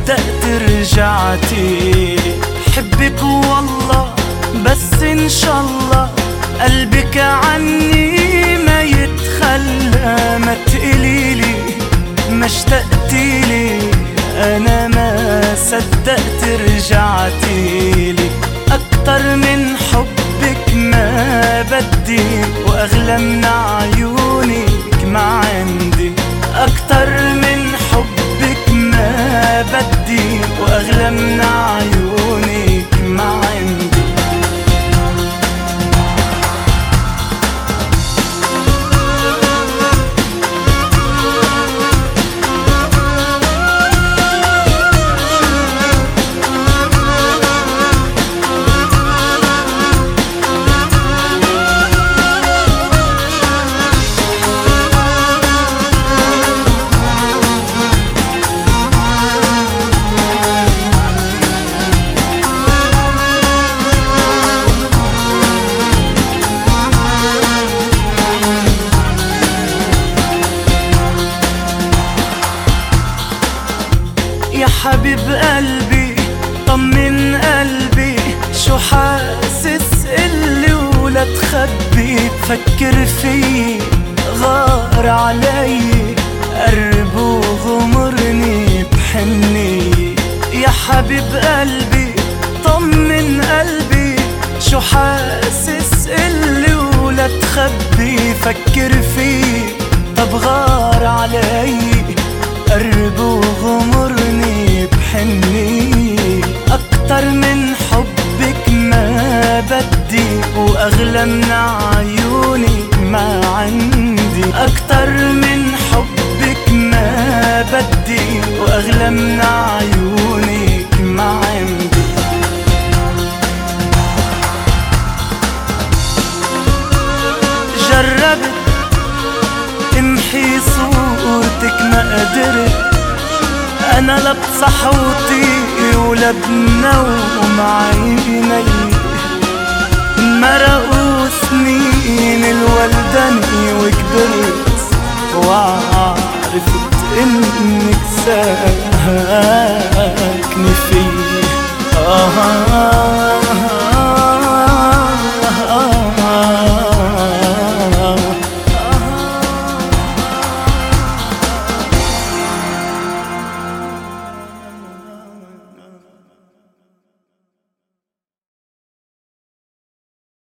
صدقت رجعتي. حبك والله بس ان شاء الله قلبك عني ما يتخلى. ما تقليلي ما اشتقتيلي، انا ما صدقت رجعتيلي. اكتر من حبك ما بدي، واغلى من عيونك ما عندي. اكتر من حبك ما بدي، واغلى من عيونك ما عندي. يا حبيب قلبي طمن قلبي، شو حاسس اللي ولا تخبي. فكر فيي غار علي، قرب وغمرني بحني. يا حبيب قلبي طمن قلبي، شو حاسس اللي ولا تخبي. فكر فيي طب غار علي، قرب وغمرني بحني. أكتر من حبك ما بدي، وأغلى من عيونك ما عندي. أكتر من حبك ما بدي، وأغلى من عيونك ما عندي. جربت امحي صورتك ما قدرت، انا لا بصحوتي ولا بنوم عيني. مرقوا سنين الولدني وكبرت، وعرفت انك ساهر